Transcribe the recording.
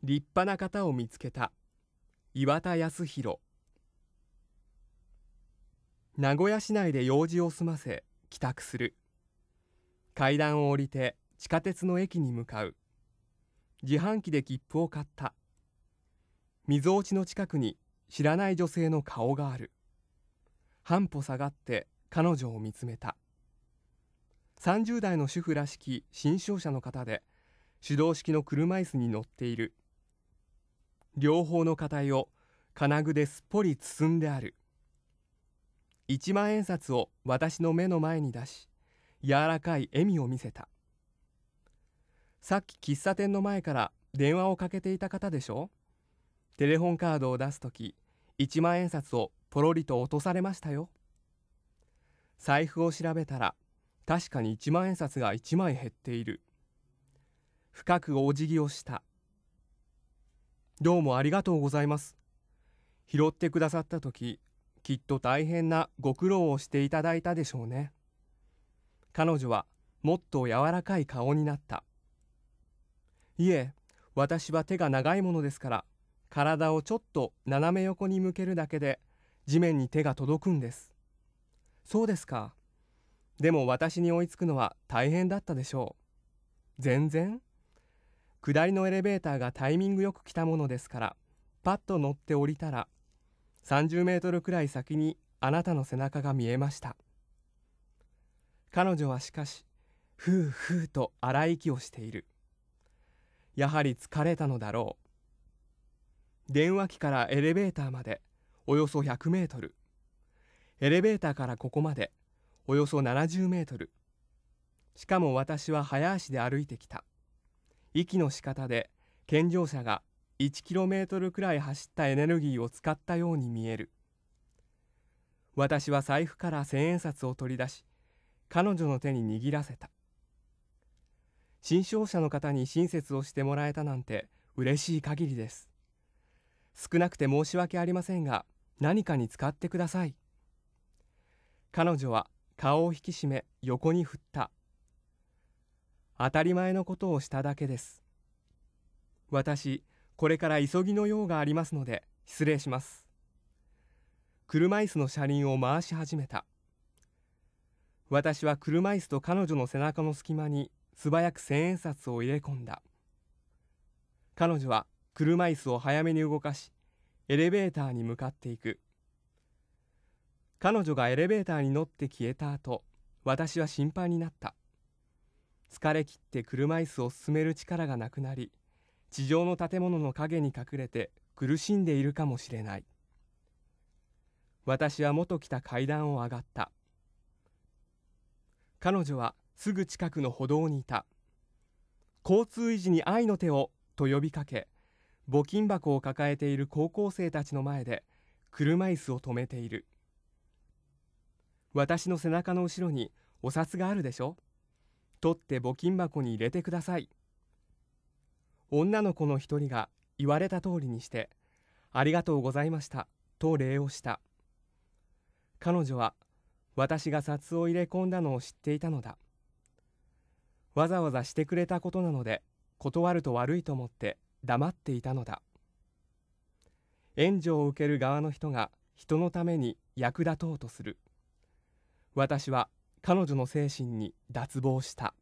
立派な方を見つけた。岩田康弘。名古屋市内で用事を済ませ帰宅する。階段を降りて地下鉄の駅に向かう。自販機で切符を買った。みぞおちの近くに知らない女性の顔がある。半歩下がって彼女を見つめた。30代の主婦らしき新商社の方で、手動式の車椅子に乗っている。両方の肩を金具ですっぽり包んである。1万円札を私の目の前に出し、柔らかい笑みを見せた。さっき喫茶店の前から電話をかけていた方でしょ。テレホンカードを出すとき、1万円札をポロリと落とされましたよ。財布を調べたら、確かに1万円札が1枚減っている。深くお辞儀をした。どうもありがとうございます。拾ってくださったとき、きっと大変なご苦労をしていただいたでしょうね。彼女はもっと柔らかい顔になった。いえ、私は手が長いものですから、体をちょっと斜め横に向けるだけで地面に手が届くんです。そうですか。でも私に追いつくのは大変だったでしょう。全然。下りのエレベーターがタイミングよく来たものですから、パッと乗って降りたら、30メートルくらい先にあなたの背中が見えました。彼女はしかし、ふうふうと荒い息をしている。やはり疲れたのだろう。電話機からエレベーターまでおよそ100メートル。エレベーターからここまでおよそ70メートル。しかも私は早足で歩いてきた。息の仕方で健常者が1キロメートルくらい走ったエネルギーを使ったように見える。私は財布から千円札を取り出し、彼女の手に握らせた。新商社の方に親切をしてもらえたなんて嬉しい限りです。少なくて申し訳ありませんが、何かに使ってください。彼女は顔を引き締め横に振った。当たり前のことをしただけです。私、これから急ぎの用がありますので失礼します。車椅子の車輪を回し始めた。私は車椅子と彼女の背中の隙間に素早く千円札を入れ込んだ。彼女は車椅子を早めに動かし、エレベーターに向かっていく。彼女がエレベーターに乗って消えた後、私は心配になった。疲れ切って車椅子を進める力がなくなり、地上の建物の陰に隠れて苦しんでいるかもしれない。私は元来た階段を上がった。彼女はすぐ近くの歩道にいた。交通維持に愛の手をと呼びかけ、募金箱を抱えている高校生たちの前で車椅子を止めている。私の背中の後ろにお札があるでしょ。取って募金箱に入れてください。女の子の一人が言われた通りにして、ありがとうございましたと礼をした。彼女は私が札を入れ込んだのを知っていたのだ。わざわざしてくれたことなので、断ると悪いと思って黙っていたのだ。援助を受ける側の人が人のために役立とうとする。私は彼女の精神に脱帽した。